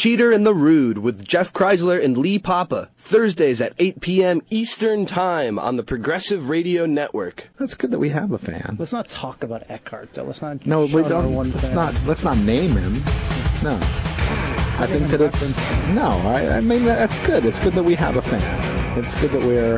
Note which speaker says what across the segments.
Speaker 1: Cheater and the Rude with Jeff Kreisler and Lee Papa. Thursdays at 8 p.m. Eastern Time on the Progressive Radio Network.
Speaker 2: That's good that we have a fan.
Speaker 3: Let's not talk about Eckhart, though. Let's not.
Speaker 2: No, we don't. Let's not name him. No. I think that it's no. I mean that's good. It's good that we have a fan. It's good that we're.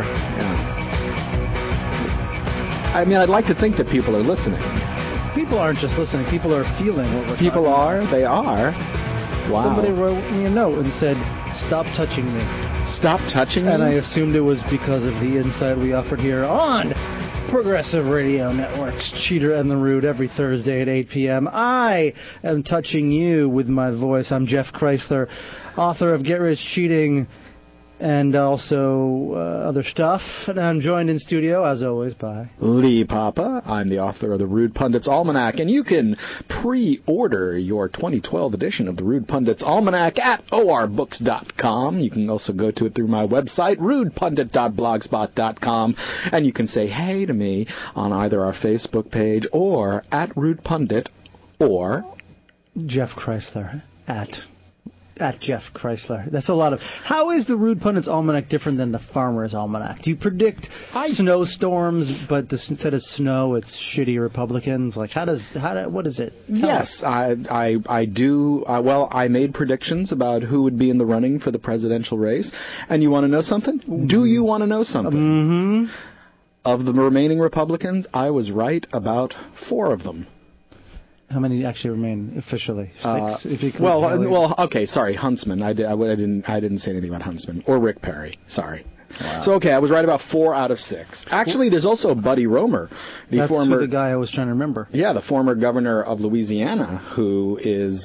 Speaker 2: Yeah. I mean, I'd like to think that people are listening.
Speaker 3: People aren't just listening. People are feeling what we're talking
Speaker 2: People are.
Speaker 3: about.
Speaker 2: They are. Wow.
Speaker 3: Somebody wrote me a note and said, "Stop touching me."
Speaker 2: Stop touching me?
Speaker 3: And I assumed it was because of the insight we offered here on Progressive Radio Network's Cheater and the Rude every Thursday at 8 p.m. I am touching you with my voice. I'm Jeff Kreisler, author of Get Rich Cheating and also other stuff. And I'm joined in studio, as always, by
Speaker 2: Lee Papa. I'm the author of the Rude Pundits Almanac, and you can pre-order your 2012 edition of the Rude Pundits Almanac at orbooks.com. You can also go to it through my website, rudepundit.blogspot.com, and you can say hey to me on either our Facebook page or at Rude Pundit or
Speaker 3: Jeff Kreisler at Jeff Kreisler. That's a lot of... How is the Rude Pundits Almanac different than the Farmer's Almanac? Do you predict snowstorms, but instead of snow, it's shitty Republicans? Like, what is it?
Speaker 2: Yes, I do. Well, I made predictions about who would be in the running for the presidential race. And you want to know something? Mm-hmm. Do you want to know something?
Speaker 3: Mm-hmm.
Speaker 2: Of the remaining Republicans, I was right about 4 of them.
Speaker 3: How many actually remain officially? 6?
Speaker 2: Okay, sorry, Huntsman. I didn't say anything about Huntsman or Rick Perry. Sorry.
Speaker 3: Wow.
Speaker 2: So okay, I was right about 4 out of 6. Actually, there's also Buddy Roemer,
Speaker 3: the guy I was trying to remember.
Speaker 2: Yeah, the former governor of Louisiana, who is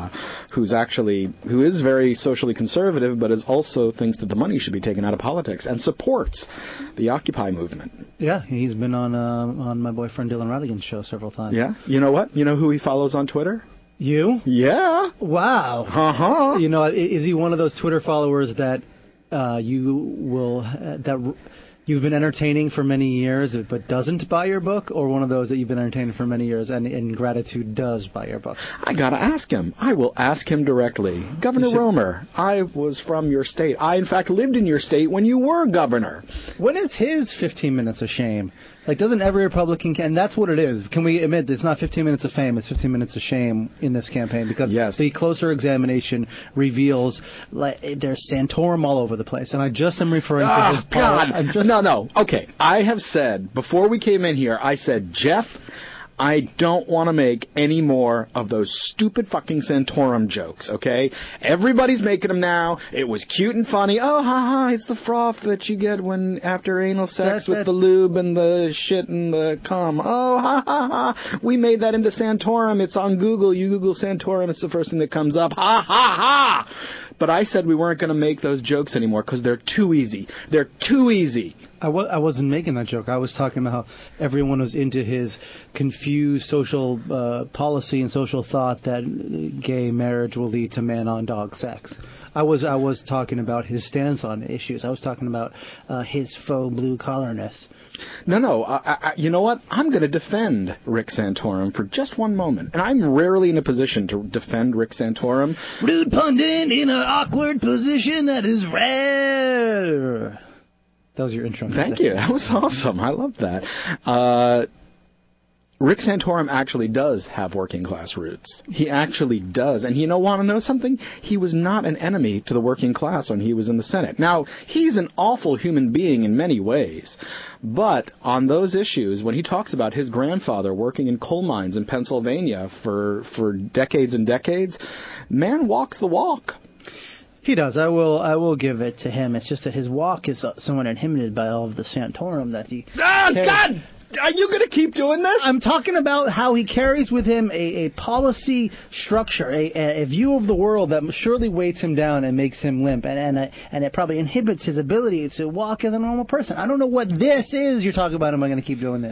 Speaker 2: very socially conservative, but also thinks that the money should be taken out of politics and supports the Occupy movement.
Speaker 3: Yeah, he's been on my boyfriend Dylan Radigan's show several times.
Speaker 2: Yeah, you know what? You know who he follows on Twitter?
Speaker 3: You?
Speaker 2: Yeah.
Speaker 3: Wow.
Speaker 2: Uh-huh.
Speaker 3: You know, is he one of those Twitter followers that you've been entertaining for many years but doesn't buy your book, or one of those that you've been entertaining for many years and in gratitude does buy your book?
Speaker 2: I gotta ask him. I will ask him directly. Governor Roemer, I was from your state. I, in fact, lived in your state when you were governor.
Speaker 3: When is his 15 minutes of shame? Like, doesn't every Republican... And that's what it is. Can we admit it's not 15 minutes of fame, it's 15 minutes of shame in this campaign? Because the closer examination reveals there's Santorum all over the place. And I just am referring to his...
Speaker 2: God! No. Okay. I have said, before we came in here, I said, Jeff, I don't want to make any more of those stupid fucking Santorum jokes, okay? Everybody's making them now. It was cute and funny. Oh, ha, it's the froth that you get when after anal sex with the lube and the shit and the cum. Oh, ha. We made that into Santorum. It's on Google. You Google Santorum, it's the first thing that comes up. Ha. But I said we weren't going to make those jokes anymore because they're too easy. They're too easy.
Speaker 3: I wasn't making that joke. I was talking about how everyone was into his confused social policy and social thought that gay marriage will lead to man-on-dog sex. I was talking about his stance on issues. I was talking about his faux blue-collarness.
Speaker 2: No. You know what? I'm going to defend Rick Santorum for just one moment. And I'm rarely in a position to defend Rick Santorum.
Speaker 3: Rude pundit in an awkward position that is rare. That was your intro.
Speaker 2: Thank you. That was awesome. I love that. Rick Santorum actually does have working class roots. He actually does. And you want to know something? He was not an enemy to the working class when he was in the Senate. Now, he's an awful human being in many ways. But on those issues, when he talks about his grandfather working in coal mines in Pennsylvania for decades and decades, man walks the walk.
Speaker 3: He does. I will give it to him. It's just that his walk is somewhat inhibited by all of the Santorum that he...
Speaker 2: Oh, God! Are you going to keep doing this?
Speaker 3: I'm talking about how he carries with him a policy structure, a view of the world that surely weights him down and makes him limp, and it probably inhibits his ability to walk as a normal person. I don't know what this is you're talking about. Am I going to keep doing this?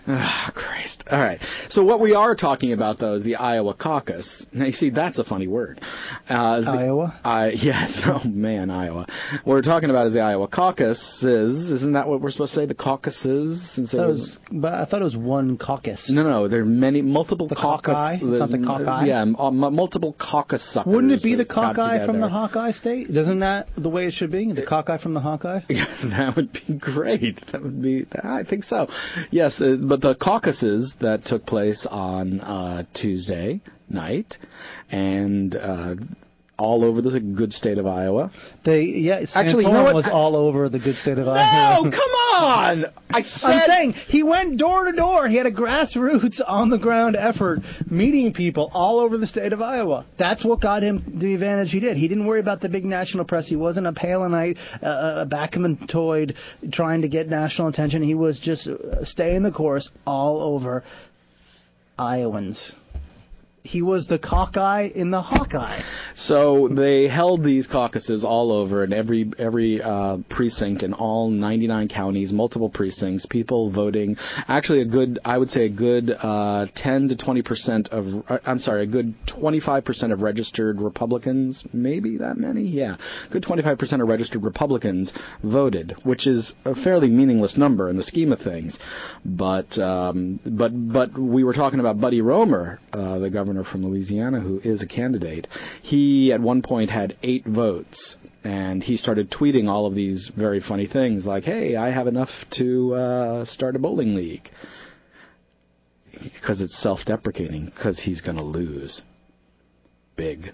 Speaker 2: Ah, Christ. All right. So what we are talking about, though, is the Iowa caucus. Now, you see, that's a funny word.
Speaker 3: Iowa?
Speaker 2: Yes. Oh, man, Iowa. What we're talking about is the Iowa caucuses. Isn't that what we're supposed to say, the caucuses?
Speaker 3: But I thought it was one caucus.
Speaker 2: No. There are multiple
Speaker 3: the
Speaker 2: caucus.
Speaker 3: Hawkeye? It's not the Hawkeye?
Speaker 2: Yeah, multiple caucus suckers.
Speaker 3: Wouldn't it be the Hawkeye from the Hawkeye State? Isn't that the way it should be? The Hawkeye from the Hawkeye?
Speaker 2: Yeah, that would be great. I think so. Yes, but the caucuses that took place on Tuesday night and all over the good state of Iowa.
Speaker 3: Actually, you know what? Was all over the good state of Iowa.
Speaker 2: No, come on! I'm
Speaker 3: saying he went door to door. He had a grassroots, on the ground effort, meeting people all over the state of Iowa. That's what got him the advantage he did. He didn't worry about the big national press. He wasn't a Palinite, a Backamantoid trying to get national attention. He was just staying the course all over Iowans. He was the cockeye in the Hawkeye.
Speaker 2: So they held these caucuses all over in every precinct in all 99 counties, multiple precincts, people voting. Actually, I would say a good 10 to 20% of, a good 25% of registered Republicans, maybe that many? Yeah. Good 25% of registered Republicans voted, which is a fairly meaningless number in the scheme of things. But we were talking about Buddy Roemer, the governor from Louisiana, who is a candidate. He at one point had 8 votes, and he started tweeting all of these very funny things like, hey, I have enough to start a bowling league. Because it's self-deprecating, because he's going to lose. Big.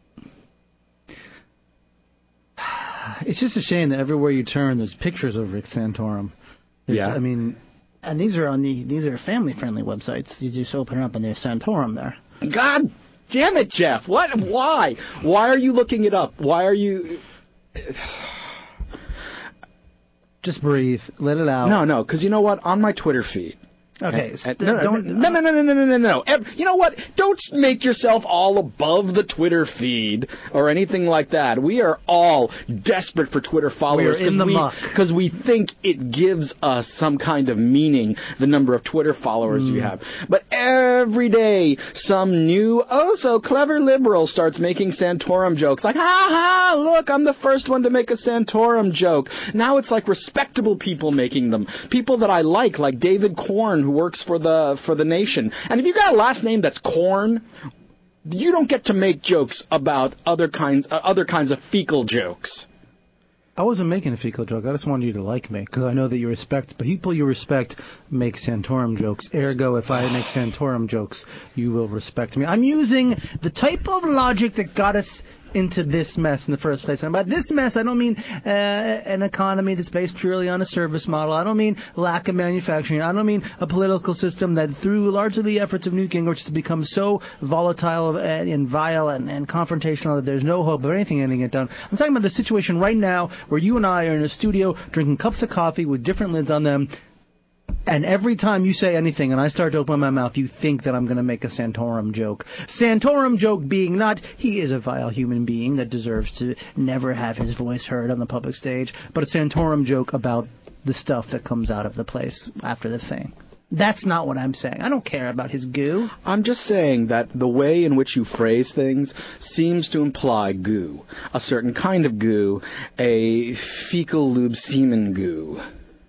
Speaker 3: It's just a shame that everywhere you turn, there's pictures of Rick Santorum. I mean, and these are family-friendly websites. You just open it up and there's Santorum there.
Speaker 2: God damn it, Jeff! What? Why? Why are you looking it up? Why are you?
Speaker 3: Just breathe. Let it out.
Speaker 2: No, because you know what? On my Twitter feed.
Speaker 3: Okay.
Speaker 2: No. You know what? Don't make yourself all above the Twitter feed or anything like that. We are all desperate for Twitter followers because we think it gives us some kind of meaning, the number of Twitter followers you have. But every day, some new, so clever liberal starts making Santorum jokes. Like, ha, look, I'm the first one to make a Santorum joke. Now it's like respectable people making them. People that I like David Corn, who works for the Nation. And if you got a last name that's Corn, you don't get to make jokes about other kinds of fecal jokes.
Speaker 3: I wasn't making a fecal joke. I just wanted you to like me, because I know that you respect people you respect make Santorum jokes. Ergo, if I make Santorum jokes, you will respect me. I'm using the type of logic that got us into this mess in the first place. And by this mess, I don't mean an economy that's based purely on a service model. I don't mean lack of manufacturing. I don't mean a political system that, through largely the efforts of Newt Gingrich, has become so volatile and vile and confrontational that there's no hope of anything getting it done. I'm talking about the situation right now where you and I are in a studio drinking cups of coffee with different lids on them, and every time you say anything and I start to open my mouth, you think that I'm going to make a Santorum joke. Santorum joke being not, he is a vile human being that deserves to never have his voice heard on the public stage, but a Santorum joke about the stuff that comes out of the place after the thing. That's not what I'm saying. I don't care about his goo.
Speaker 2: I'm just saying that the way in which you phrase things seems to imply goo. A certain kind of goo, a fecal lube semen goo.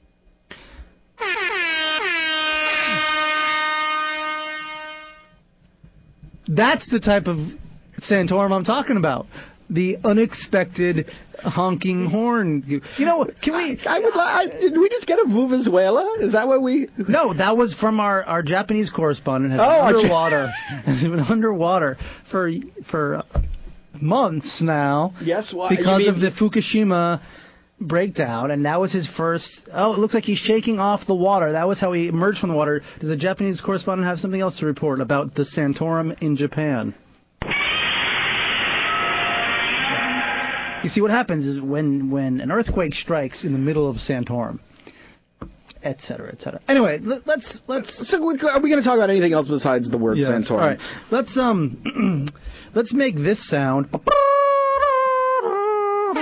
Speaker 3: That's the type of Santorum I'm talking about. The unexpected honking horn. You know, can we...
Speaker 2: did we just get a Vuvuzuela? Is that what we...
Speaker 3: No, that was from our Japanese correspondent. Has been underwater for months now.
Speaker 2: Yes, why?
Speaker 3: Because of the Fukushima breakdown, and that was his first... Oh, it looks like he's shaking off the water. That was how he emerged from the water. Does a Japanese correspondent have something else to report about the Santorum in Japan? You see, what happens is when an earthquake strikes in the middle of Santorum, et cetera, et cetera. Anyway, let's...
Speaker 2: So are we going to talk about anything else besides the word Santorum?
Speaker 3: All right. Let's make this sound...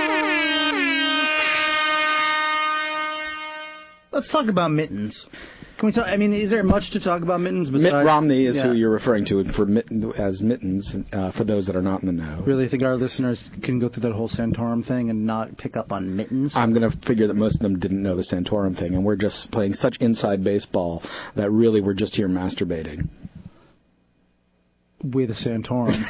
Speaker 3: Let's talk about mittens. Can we talk? I mean, is there much to talk about Mittens besides
Speaker 2: Mitt Romney is who you're referring to as Mittens, for those that are not in the know.
Speaker 3: Really think our listeners can go through that whole Santorum thing and not pick up on Mittens?
Speaker 2: I'm going to figure that most of them didn't know the Santorum thing, and we're just playing such inside baseball that really we're just here masturbating.
Speaker 3: With a Santorum.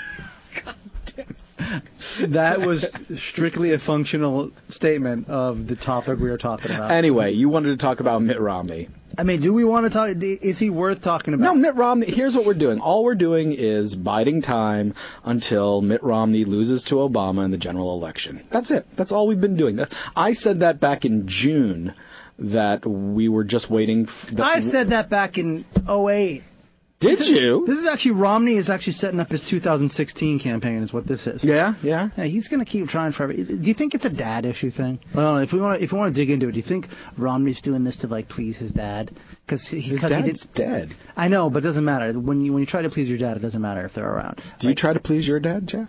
Speaker 3: That was strictly a functional statement of the topic we were talking about.
Speaker 2: Anyway, you wanted to talk about Mitt Romney.
Speaker 3: I mean, do we want to talk? Is he worth talking about?
Speaker 2: No, Mitt Romney. Here's what we're doing. All we're doing is biding time until Mitt Romney loses to Obama in the general election. That's it. That's all we've been doing. I said that back in June, that we were just waiting.
Speaker 3: I said that back in 2008.
Speaker 2: Did you?
Speaker 3: This is actually, Romney is actually setting up his 2016 campaign is what this is.
Speaker 2: Yeah.
Speaker 3: He's going to keep trying forever. Do you think it's a dad issue thing? Well, if we want to dig into it, do you think Romney's doing this to like please his dad?
Speaker 2: His dad's dead.
Speaker 3: I know, but it doesn't matter. When you try to please your dad, it doesn't matter if they're around.
Speaker 2: Do you try to please your dad, Jeff?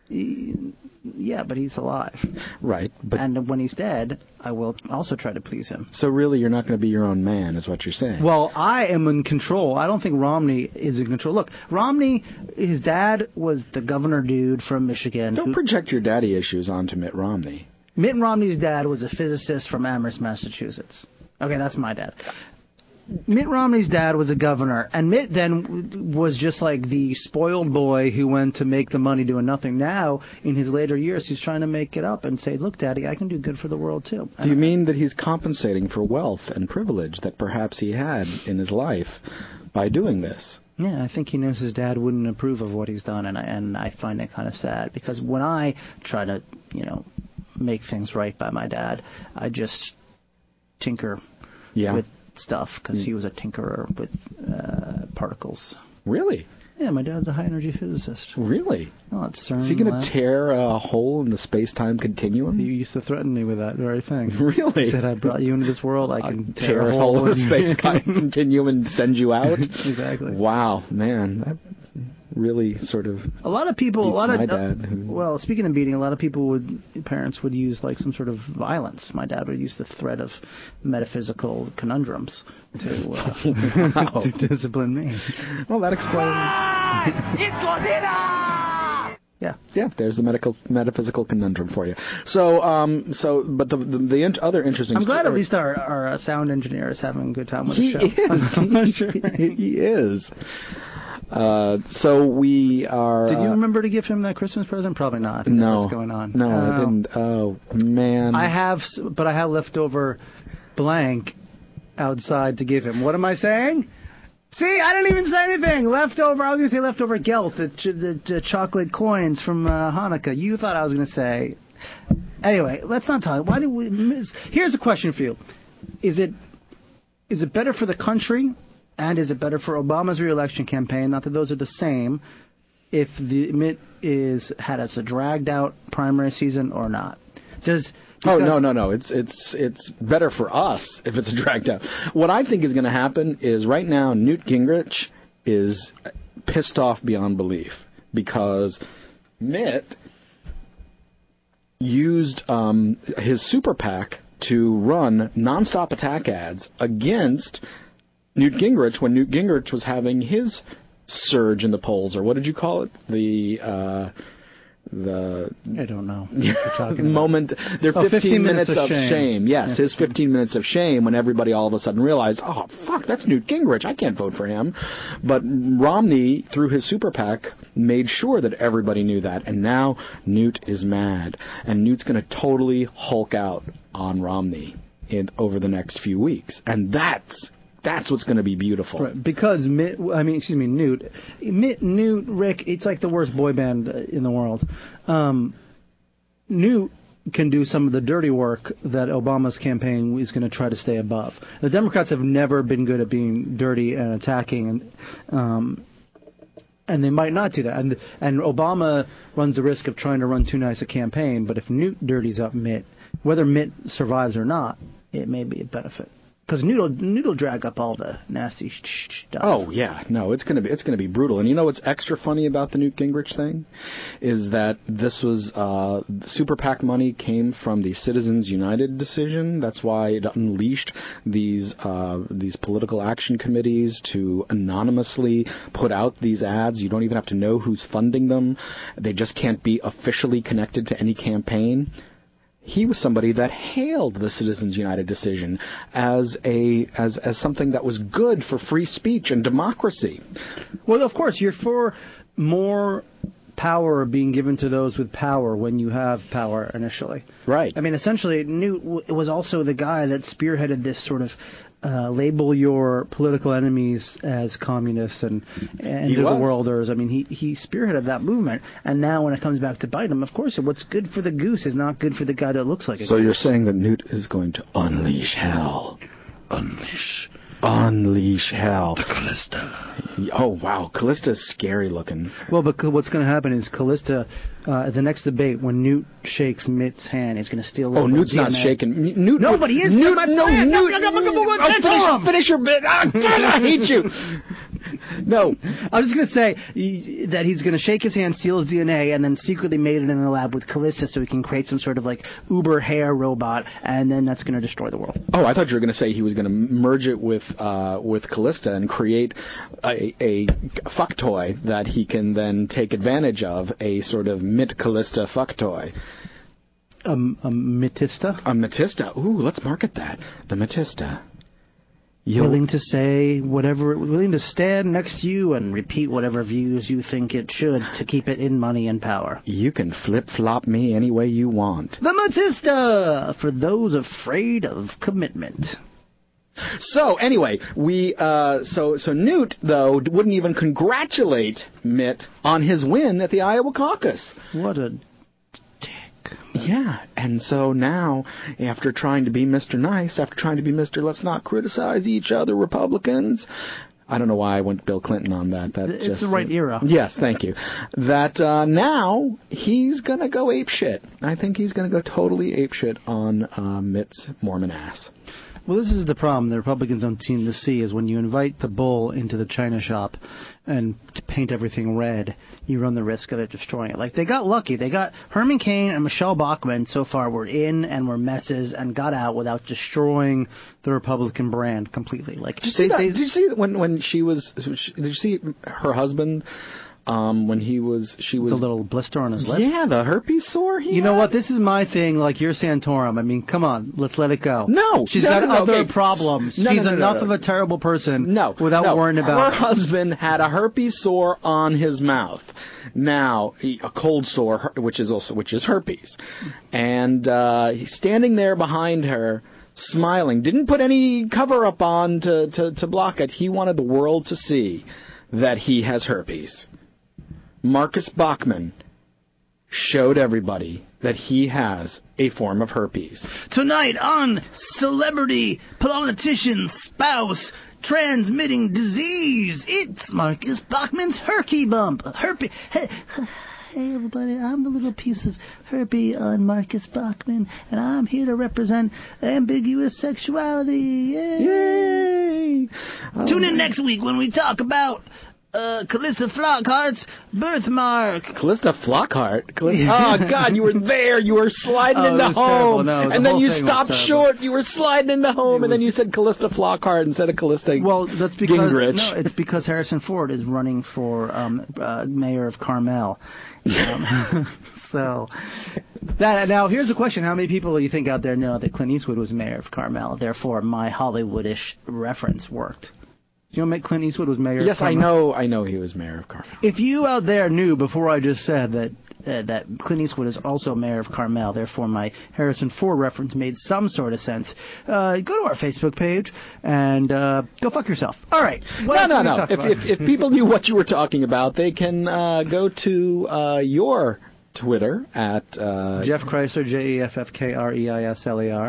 Speaker 3: Yeah, but he's alive.
Speaker 2: Right.
Speaker 3: And when he's dead, I will also try to please him.
Speaker 2: So really, you're not going to be your own man, is what you're saying.
Speaker 3: Well, I am in control. I don't think Romney is in control. Look, Romney, his dad was the governor dude from Michigan.
Speaker 2: Don't project your daddy issues onto Mitt Romney.
Speaker 3: Mitt Romney's dad was a physicist from Amherst, Massachusetts. Okay, that's my dad. Mitt Romney's dad was a governor, and Mitt then was just like the spoiled boy who went to make the money doing nothing. Now, in his later years, he's trying to make it up and say, look, Daddy, I can do good for the world, too.
Speaker 2: Do you mean that he's compensating for wealth and privilege that perhaps he had in his life by doing this?
Speaker 3: Yeah, I think he knows his dad wouldn't approve of what he's done, and I find it kind of sad, because when I try to, make things right by my dad, I just tinker with stuff, because he was a tinkerer with particles.
Speaker 2: Really?
Speaker 3: Yeah, my dad's a high-energy physicist.
Speaker 2: Really?
Speaker 3: Oh, it's CERN.
Speaker 2: Is he going to tear a hole in the space-time continuum?
Speaker 3: He used to threaten me with that very thing.
Speaker 2: Really?
Speaker 3: He said, I brought you into this world, I can
Speaker 2: tear a hole in the space-time continuum and send you out?
Speaker 3: Exactly.
Speaker 2: Wow, man. That really sort of
Speaker 3: a lot of people
Speaker 2: dad.
Speaker 3: Well, speaking of beating, a lot of parents would use like some sort of violence. My dad would use the threat of metaphysical conundrums to discipline me.
Speaker 2: Well, that explains. Yeah, there's the metaphysical conundrum for you. But the other interesting.
Speaker 3: I'm glad at least our sound engineer is having a good time with the show.
Speaker 2: He is. So we are.
Speaker 3: Did you remember to give him that Christmas present? Probably not.
Speaker 2: No.
Speaker 3: What's going on?
Speaker 2: No, I didn't. Oh man.
Speaker 3: I have leftover blank outside to give him. What am I saying? See, I didn't even say anything. Leftover. I was going to say leftover gelt, the chocolate coins from Hanukkah. You thought I was going to say. Anyway, let's not talk. Why do we? Here's a question for you: Is it better for the country? And is it better for Obama's re-election campaign, not that those are the same, if the Mitt had as a dragged-out primary season or not? No. It's
Speaker 2: better for us if it's dragged out. What I think is going to happen is right now Newt Gingrich is pissed off beyond belief because Mitt used his super PAC to run nonstop attack ads against Newt Gingrich when Newt Gingrich was having his surge in the polls, or what did you call it? I
Speaker 3: don't know.
Speaker 2: Moment. There are 15 minutes of shame. Yes, his 15 minutes of shame when everybody all of a sudden realized, oh, fuck, that's Newt Gingrich. I can't vote for him. But Romney, through his super PAC, made sure that everybody knew that. And now Newt is mad. And Newt's going to totally Hulk out on Romney over the next few weeks. And that's what's going to be beautiful.
Speaker 3: Right, because Newt, Rick, it's like the worst boy band in the world. Newt can do some of the dirty work that Obama's campaign is going to try to stay above. The Democrats have never been good at being dirty and attacking, and they might not do that. And Obama runs the risk of trying to run too nice a campaign, but if Newt dirties up Mitt, whether Mitt survives or not, it may be a benefit. because Newt'll drag up all the nasty stuff.
Speaker 2: Oh yeah, no, it's gonna be brutal. And you know what's extra funny about the Newt Gingrich thing is that this was Super PAC money came from the Citizens United decision. That's why it unleashed these political action committees to anonymously put out these ads. You don't even have to know who's funding them. They just can't be officially connected to any campaign. He was somebody that hailed the Citizens United decision as something that was good for free speech and democracy.
Speaker 3: Well, of course, you're for more power being given to those with power when you have power initially.
Speaker 2: Right.
Speaker 3: I mean, essentially, Newt was also the guy that spearheaded this sort of label your political enemies as communists and end of the worlders. I mean, he spearheaded that movement. And now when it comes back to bite him, of course, what's good for the goose is not good for the guy that looks like a
Speaker 2: So
Speaker 3: goose.
Speaker 2: you're saying that Newt is going to unleash hell. Unleash hell.
Speaker 1: The Callista.
Speaker 2: Oh, wow. Callista's scary looking.
Speaker 3: Well, but what's going to happen is Callista, at the next debate, when Newt shakes Mitt's hand, he's going to steal.
Speaker 2: Oh, Newt's not shaking. Newt.
Speaker 3: No, but he is.
Speaker 2: Newt.
Speaker 3: No,
Speaker 2: finish your bit. I hate you. No.
Speaker 3: I was just going to say that he's going to shake his hand, steal his DNA, and then secretly made it in the lab with Callista so he can create some sort of like Uber hair robot, and then that's going to destroy the world.
Speaker 2: Oh, I thought you were going to say he was going to merge it with Callista and create a fuck toy that he can then take advantage of, a sort of Mitt Callista fuck toy.
Speaker 3: A Matista?
Speaker 2: A Matista. Ooh, let's market that. The Matista.
Speaker 3: Willing to say whatever, willing to stand next to you and repeat whatever views you think it should to keep it in money and power.
Speaker 2: You can flip-flop me any way you want.
Speaker 3: The Matista! For those afraid of commitment.
Speaker 2: So, anyway, so Newt, though, wouldn't even congratulate Mitt on his win at the Iowa caucus.
Speaker 3: What a...
Speaker 2: Yeah, and so now, after trying to be Mr. Nice, after trying to be Mr. Let's not criticize each other Republicans, I don't know why I went Bill Clinton on that.
Speaker 3: It's
Speaker 2: just,
Speaker 3: the right era.
Speaker 2: Yes, thank you. That now he's going to go apeshit. I think he's going to go totally apeshit on Mitt's Mormon ass.
Speaker 3: Well, this is the problem the Republicans don't seem to see, is when you invite the bull into the china shop and to paint everything red, you run the risk of it destroying it. Like, they got lucky. They got Herman Cain and Michelle Bachmann so far were in and were messes and got out without destroying the Republican brand completely. Like,
Speaker 2: did you see when she was? Did you see her husband? When she was
Speaker 3: the little blister on his lip.
Speaker 2: Yeah, the herpes sore.
Speaker 3: You know what? This is my thing. Like, you're Santorum. I mean, come on, let's let it go.
Speaker 2: No,
Speaker 3: she's got other problems. She's enough of a terrible person. Without worrying about.
Speaker 2: Her husband had a herpes sore on his mouth. Now, a cold sore, which is herpes, and he's standing there behind her, smiling. Didn't put any cover up on to block it. He wanted the world to see that he has herpes. Marcus Bachmann showed everybody that he has a form of herpes.
Speaker 3: Tonight on Celebrity Politician Spouse Transmitting Disease, it's Marcus Bachmann's herpes bump. Hey, everybody, I'm the little piece of herpes on Marcus Bachmann, and I'm here to represent ambiguous sexuality. Yay! Tune in next week when we talk about Callista Flockhart's birthmark.
Speaker 2: Callista Flockhart? Oh, God, you were there. You were sliding into home.
Speaker 3: No,
Speaker 2: and then you stopped short. You were sliding into home, and then you said Callista Flockhart instead of Callista
Speaker 3: that's because,
Speaker 2: Gingrich.
Speaker 3: No, it's because Harrison Ford is running for mayor of Carmel. So, now here's the question. How many people do you think out there know that Clint Eastwood was mayor of Carmel? Therefore, my Hollywoodish reference worked. You know, Clint Eastwood was mayor of Carmel?
Speaker 2: Yes, I know he was mayor of Carmel.
Speaker 3: If you out there knew before I just said that Clint Eastwood is also mayor of Carmel, therefore my Harrison Ford reference made some sort of sense, go to our Facebook page and go fuck yourself. All right.
Speaker 2: No. If people knew what you were talking about, they can go to your Twitter at
Speaker 3: Jeff Kreisler,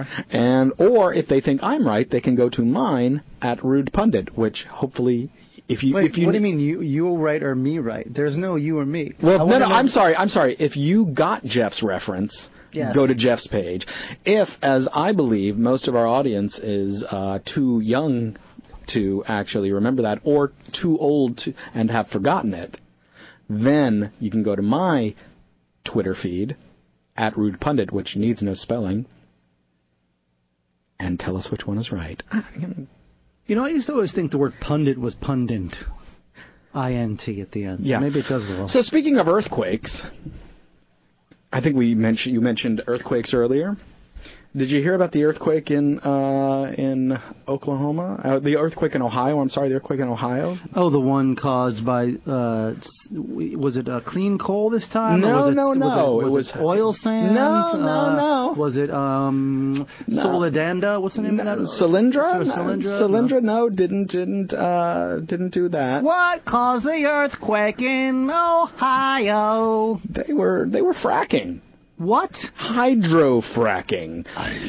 Speaker 3: JEFFKREISLER.
Speaker 2: Or if they think I'm right, they can go to mine at Rude Pundit, which hopefully If you,
Speaker 3: Wait,
Speaker 2: if you,
Speaker 3: what do you mean you right or me right? There's no you or me.
Speaker 2: Well, no, I'm sorry. If you got Jeff's reference,
Speaker 3: Yes.
Speaker 2: go to Jeff's page. If, as I believe, most of our audience is too young to actually remember that, or too old to and have forgotten it, then you can go to my Twitter feed, @RudePundit, which needs no spelling, and tell us which one is right.
Speaker 3: You know, I used to always think the word pundit was pundit. I-N-T at the end.
Speaker 2: Yeah.
Speaker 3: Maybe it does well.
Speaker 2: So speaking of earthquakes, I think you mentioned earthquakes earlier. Did you hear about the earthquake in Oklahoma? The earthquake in Ohio. I'm sorry, the earthquake in Ohio.
Speaker 3: Oh, the one caused by was it clean coal this time?
Speaker 2: No,
Speaker 3: or was it,
Speaker 2: no.
Speaker 3: Was it oil sands?
Speaker 2: No.
Speaker 3: Was it Soledanda? What's the name of that?
Speaker 2: Cylindra?
Speaker 3: Cylindra?
Speaker 2: No, didn't do that.
Speaker 3: What caused the earthquake in Ohio?
Speaker 2: They were fracking.
Speaker 3: What?
Speaker 2: Hydrofracking.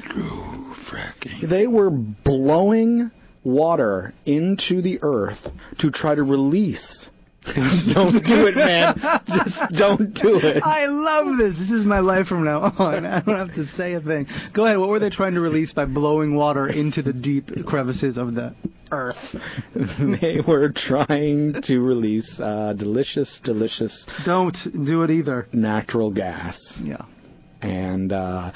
Speaker 2: They were blowing water into the earth to try to release. Don't do it, man. Just don't do it.
Speaker 3: I love this. This is my life from now on. I don't have to say a thing. Go ahead. What were they trying to release by blowing water into the deep crevices of the earth?
Speaker 2: They were trying to release delicious
Speaker 3: Don't do it either.
Speaker 2: natural gas.
Speaker 3: Yeah.
Speaker 2: And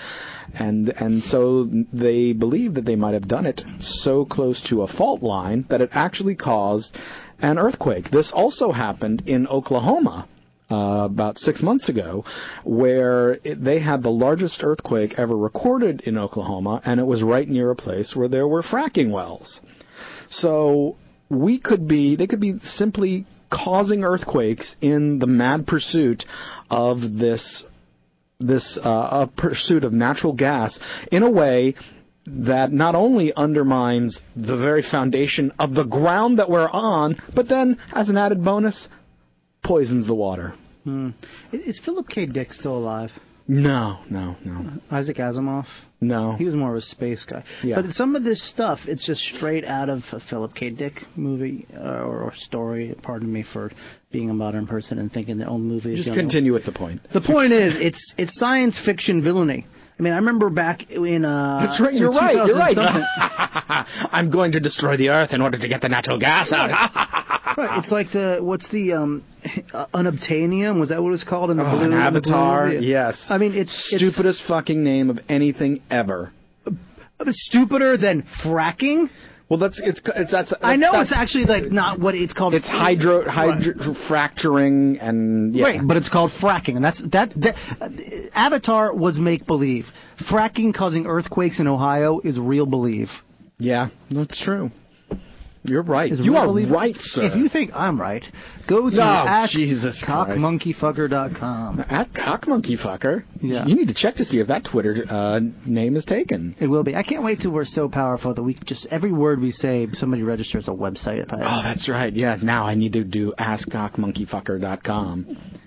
Speaker 2: so they believe that they might have done it so close to a fault line that it actually caused an earthquake. This also happened in Oklahoma about 6 months ago, where they had the largest earthquake ever recorded in Oklahoma, and it was right near a place where there were fracking wells. So they could be simply causing earthquakes in the mad pursuit of this pursuit of natural gas in a way that not only undermines the very foundation of the ground that we're on, but then, as an added bonus, poisons the water.
Speaker 3: Is Philip K. Dick still alive?
Speaker 2: No.
Speaker 3: Isaac Asimov?
Speaker 2: No.
Speaker 3: He was more of a space guy.
Speaker 2: Yeah.
Speaker 3: But some of this stuff, it's just straight out of a Philip K. Dick movie or story. Pardon me for being a modern person and thinking that old movie is
Speaker 2: Just continue with the point.
Speaker 3: The point is, it's science fiction villainy. I mean, I remember back in
Speaker 2: That's right. You're right. I'm going to destroy the Earth in order to get the natural gas out.
Speaker 3: Right. It's like what's the unobtainium? Was that what it was called in the blue?
Speaker 2: An Avatar.
Speaker 3: Blue?
Speaker 2: Yes.
Speaker 3: I mean, it's
Speaker 2: stupidest fucking name of anything ever.
Speaker 3: Stupider than fracking.
Speaker 2: Well, that's
Speaker 3: I know it's actually like not what it's called.
Speaker 2: It's fracturing and yeah.
Speaker 3: Right, but it's called fracking, and that's Avatar was make believe. Fracking causing earthquakes in Ohio is real believe.
Speaker 2: Yeah, that's true. You're right.
Speaker 3: Is
Speaker 2: you
Speaker 3: real
Speaker 2: are
Speaker 3: believe.
Speaker 2: right, sir.
Speaker 3: If you think I'm right, go to @cockmonkeyfucker.com.
Speaker 2: @cockmonkeyfucker.
Speaker 3: Yeah.
Speaker 2: You need to check to see if that Twitter name is taken.
Speaker 3: It will be. I can't wait till we're so powerful that we just every word we say, somebody registers a website.
Speaker 2: Oh, that's right. Yeah. Now I need to do askcockmonkeyfucker.com.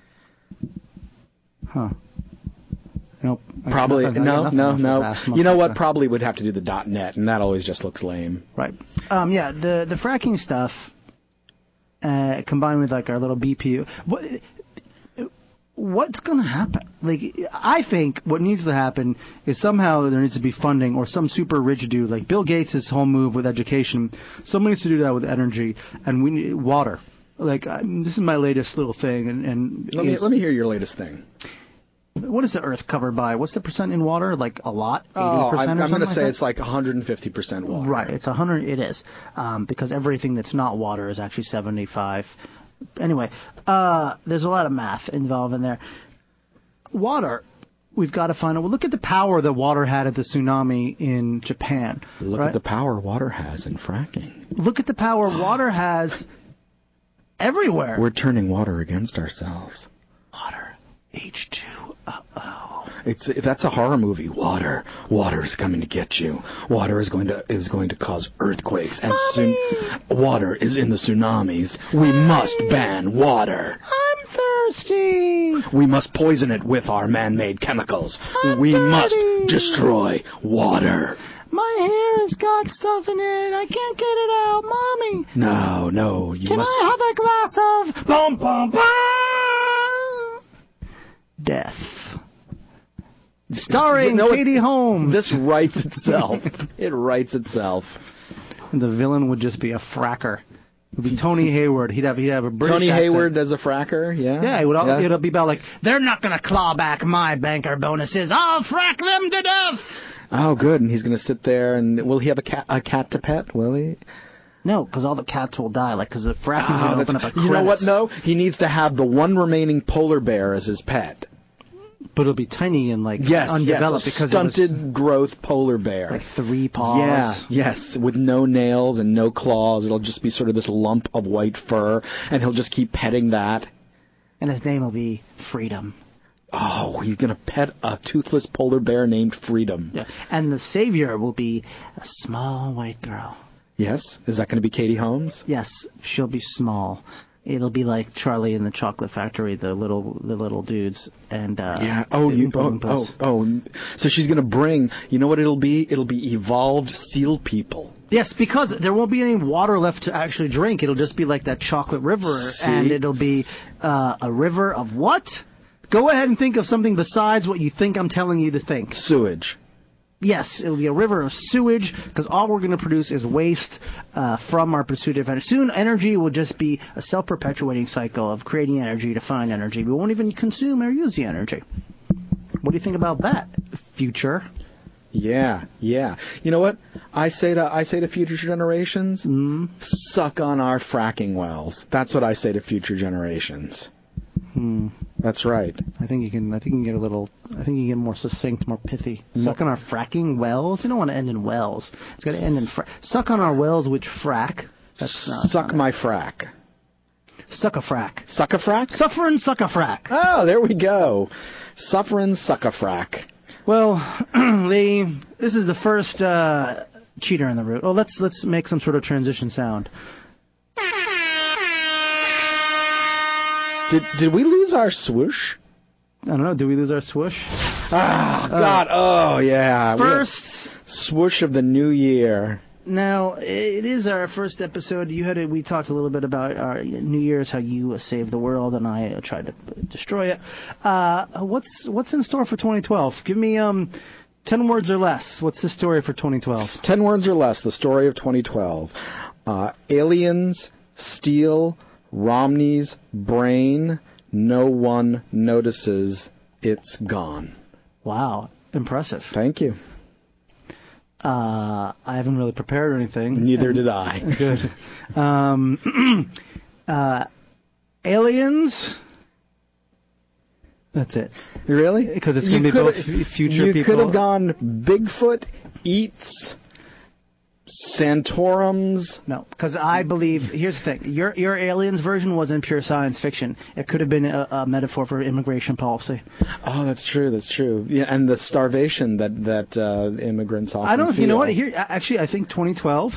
Speaker 3: Huh. Nope.
Speaker 2: Probably no.
Speaker 3: You
Speaker 2: You know what? Probably would have to do the .net, and that always just looks lame.
Speaker 3: Right. Yeah. The fracking stuff combined with like our little BPU. What's going to happen? Like, I think what needs to happen is somehow there needs to be funding or some super rich dude like Bill Gates' whole move with education. Someone needs to do that with energy, and we need water. Like, this is my latest little thing, and
Speaker 2: let me hear your latest thing.
Speaker 3: What is the Earth covered by? What's the percent in water? Like a lot? 80%
Speaker 2: I'm going to say
Speaker 3: like
Speaker 2: it's like 150% water.
Speaker 3: Right, it's 100. It is because everything that's not water is actually 75. Anyway, there's a lot of math involved in there. Water, we've got to find out. Well, look at the power that water had at the tsunami in Japan.
Speaker 2: Look at the power water has in fracking.
Speaker 3: Look at the power water has everywhere.
Speaker 2: We're turning water against ourselves.
Speaker 3: Water. H2O.
Speaker 2: That's a horror movie. Water is coming to get you. Water is going to cause earthquakes, and water is in the tsunamis. We must ban water.
Speaker 3: I'm thirsty.
Speaker 2: We must poison it with our man-made chemicals. We must destroy water.
Speaker 3: My hair has got stuff in it. I can't get it out. Mommy.
Speaker 2: No. You
Speaker 3: Can
Speaker 2: must...
Speaker 3: I have a glass of... Bum, bum, bum. Death. Starring Katie Holmes.
Speaker 2: This writes itself. It writes itself.
Speaker 3: The villain would just be a fracker. It would be Tony Hayward. He'd have a British
Speaker 2: Tony
Speaker 3: accent.
Speaker 2: Hayward as a fracker, yeah?
Speaker 3: Yeah, it'll be about like, they're not going to claw back my banker bonuses. I'll frack them to death.
Speaker 2: Oh, good. And he's going to sit there, and will he have a cat to pet, will he?
Speaker 3: No, because all the cats will die, because the fracking's going to open up a crevice.
Speaker 2: You know what, no? He needs to have the one remaining polar bear as his pet.
Speaker 3: But it'll be tiny and, undeveloped.
Speaker 2: Yes, a stunted growth polar bear.
Speaker 3: Like 3 paws.
Speaker 2: Yeah, yes, with no nails and no claws. It'll just be sort of this lump of white fur, and he'll just keep petting that.
Speaker 3: And his name will be Freedom.
Speaker 2: Oh, he's going to pet a toothless polar bear named Freedom.
Speaker 3: Yeah. And the savior will be a small white girl.
Speaker 2: Yes? Is that going to be Katie Holmes?
Speaker 3: Yes, she'll be small. It'll be like Charlie in the Chocolate Factory, the little dudes, and
Speaker 2: yeah. So she's gonna bring. You know what it'll be? It'll be evolved seal people.
Speaker 3: Yes, because there won't be any water left to actually drink. It'll just be like that chocolate river, and it'll be a river of what? Go ahead and think of something besides what you think I'm telling you to think.
Speaker 2: Sewage.
Speaker 3: Yes, it'll be a river of sewage, because all we're going to produce is waste from our pursuit of energy. Soon, energy will just be a self-perpetuating cycle of creating energy to find energy. We won't even consume or use the energy. What do you think about that, future?
Speaker 2: Yeah. You know what? I say to future generations, suck on our fracking wells. That's what I say to future generations. That's right. I think you can get more succinct, more pithy. Suck on our fracking wells. You don't want to end in wells. It's got to end in suck on our wells which frack. Suck my frack. Suck a frack. Suck a frack? Suffer and suck a frack. Oh, there we go. Suffer and suck a frack. Well, this is the first cheater in the route. Oh, let's make some sort of transition sound. Did we lose our swoosh? I don't know. Did we lose our swoosh? Ah, God. Oh, yeah. First swoosh of the new year. Now, it is our first episode. We talked a little bit about our New Year's, how you saved the world, and I tried to destroy it. What's in store for 2012? Give me 10 words or less. What's the story for 2012? 10 words or less, the story of 2012. Aliens steal Romney's brain. No one notices. It's gone. Wow. Impressive. Thank you. I haven't really prepared anything. Neither did I. Good. Aliens. That's it. Really? Because it's going to be both future people. You could have gone Bigfoot eats Santorums. No, because I believe, here's the thing, your aliens version wasn't pure science fiction. It could have been a metaphor for immigration policy. Oh, that's true. Yeah, and the starvation that immigrants often feel. You know what? Here, actually, I think 2012,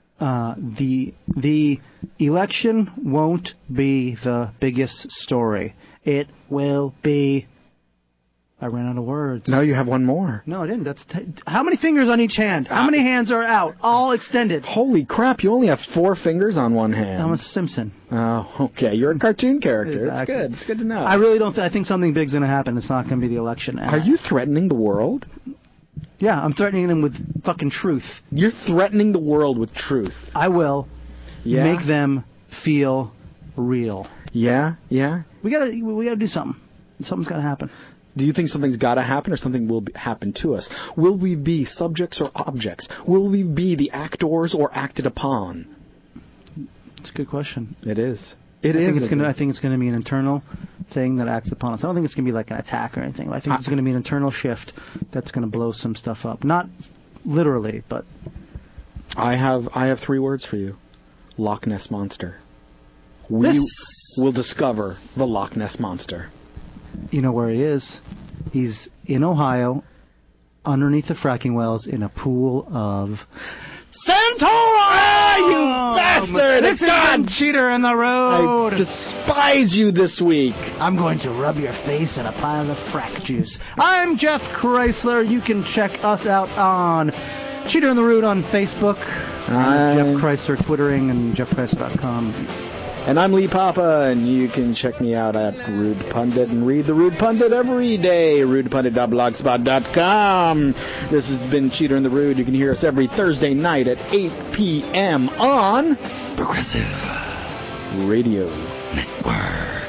Speaker 2: the election won't be the biggest story. It will be. I ran out of words. No, you have one more. No, I didn't. How many fingers on each hand? How many hands are out? All extended. Holy crap, you only have 4 fingers on one hand. I'm a Simpson. Oh, okay. You're a cartoon character. Exactly. That's good. It's good to know. I really don't. I think something big's going to happen. It's not going to be the election. Are you threatening the world? Yeah, I'm threatening them with fucking truth. You're threatening the world with truth. I will make them feel real. Yeah? We gotta do something. Something's got to happen. Do you think something's got to happen or something will happen to us? Will we be subjects or objects? Will we be the actors or acted upon? That's a good question. It is. I think it's going to be an internal thing that acts upon us. I don't think it's going to be like an attack or anything. I think it's going to be an internal shift that's going to blow some stuff up. Not literally, but... I have 3 words for you. Loch Ness Monster. We will discover the Loch Ness Monster. You know where he is. He's in Ohio, underneath the fracking wells, in a pool of Santorum! You bastard! This is Cheater in the Road! I despise you this week! I'm going to rub your face in a pile of frack juice. I'm Jeff Chrysler. You can check us out on
Speaker 3: Cheater and the Rude on Facebook.
Speaker 2: I'm
Speaker 3: Jeff Chrysler Twittering and jeffchrysler.com.
Speaker 2: And I'm Lee Papa, and you can check me out at Rude Pundit and read the Rude Pundit every day, rudepundit.blogspot.com. This has been Cheater and the Rude. You can hear us every Thursday night at 8 p.m. on
Speaker 3: Progressive
Speaker 2: Radio
Speaker 3: Network.